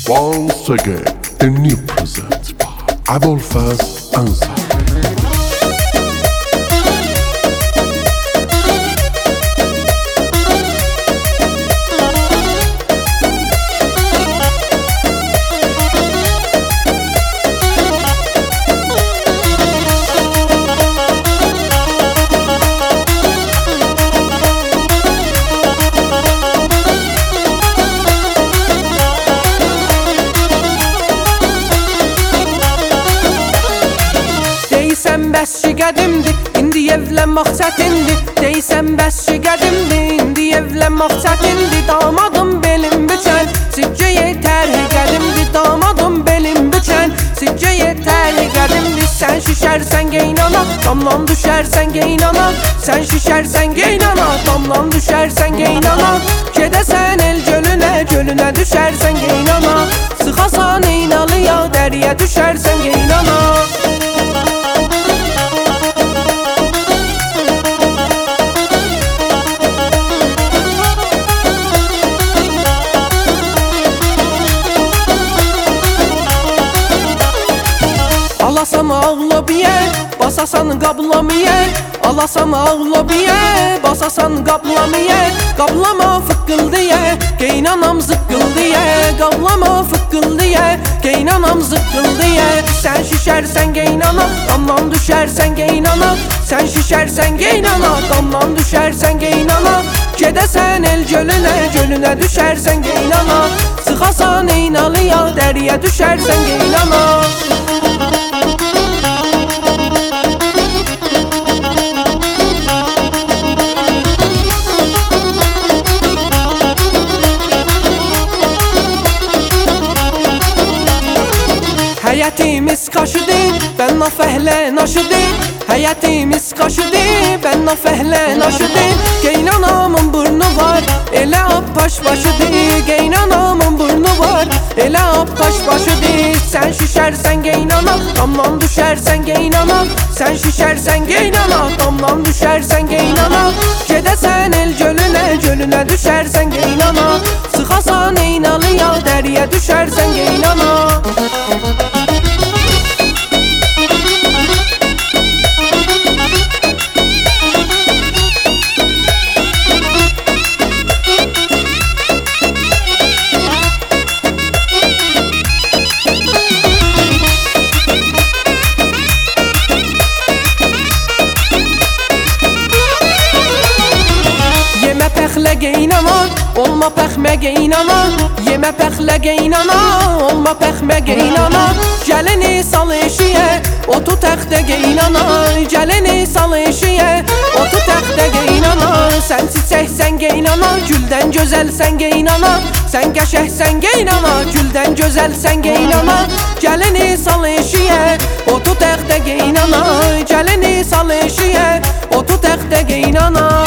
Once again, a new present by Abolfaz Ansar. Deysən bəs ki qədimdir, indi evlənmək çətindir. Deysən bəs ki qədimdir, indi evlənmək çətindir. Damadım belim bükən, sikkə yetər qədimdir. Damadım belim bükən, sikkə yetər qədimdir. Sən şişərsən geynana, damlan düşərsən geynana. Sən şişərsən geynana, damlan düşərsən geynana. Gedəsən el gölünə, gölünə düşərsən geynana. Sıxasan eynalıya, dəriyə düşərsən geynana. Alasam ağla biyə, basasan qablamiyə. Alasam ağla biyə, basasan qablamiyə. Qablama fıqqıldıyə, geynanam zıqqıldıyə. Qablama fıqqıldıyə, geynanam zıqqıldıyə. Sən şişərsən geynana, damlan düşərsən geynana. Sən şişərsən geynana, damlan düşərsən geynana. Gedəsən el gölünə, gölünə düşərsən geynana. Sıxasan eynalıya, dəriyə düşərsən geynana. Həyətimiz qaşıdı, ben o fəhlə naşıdı. Həyətimiz qaşıdı, ben o fəhlə naşıdı. Geynanamın burnu var, elə appaş başıdı. Geynanamın burnu var, elə appaş başıdı. Sən şişərsən geynana, damlan düşərsən geynana. Sən şişərsən geynana, damlan düşərsən geynana. Gedəsən el gölünə, gölünə düşərsən geynana. Sıxasan eynalıya, dəriyə düşərsən geynana. Pəxlə geynana, olma pəxmə geynana. Yemə pəxlə geynana, olma pəxmə geynana. Gəlini sal eşiyə, otu təxtə geynana. Gəlini sal eşiyə, otu təxtə geynana. Sən çiçəksən geynana, güldən gözəlsən geynana. Sən qəşəhsən geynana, güldən gözəlsən geynana. Gəlini sal eşiyə, otu təxtə geynana. Gəlini sal eşiyə, otu təxtə geynana.